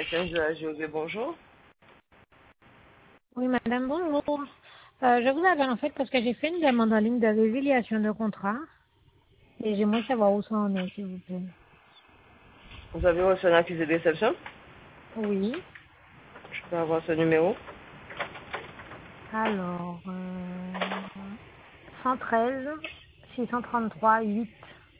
Accueil de la GOV, bonjour. Oui, madame, bonjour. Je vous appelle en fait parce que j'ai fait une demande en ligne de résiliation de contrat et j'aimerais savoir où ça en est, s'il vous plaît. Vous avez reçu un accusé de réception? Oui. Je peux avoir ce numéro? Alors, 113 633 8.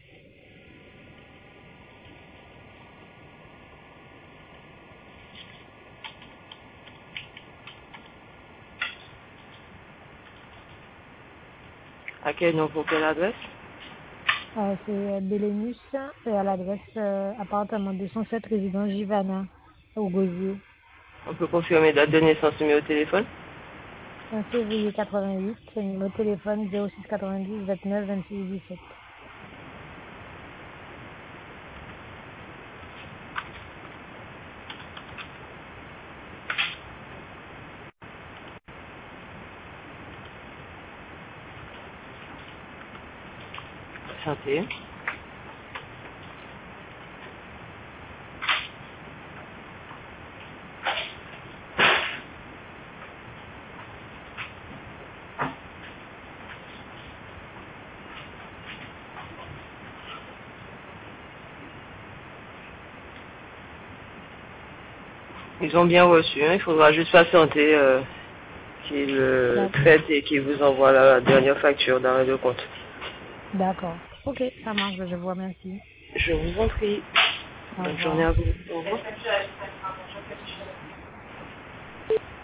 À quel nom pour quelle adresse? C'est Bélénus à l'adresse appartement 207 résidence Givana au Gosier. On peut confirmer date de naissance, numéro de téléphone? 1 février 88, numéro de téléphone 06 90 29 26 17. Santé. Ils ont bien reçu, hein. Il faudra juste patienter qu'ils traitent et qu'ils vous envoient la dernière facture d'arrêt de compte. D'accord. Ok, ça marche, je vous remercie. Je vous en prie. Au Bonne journée revoir. à vous. Au revoir.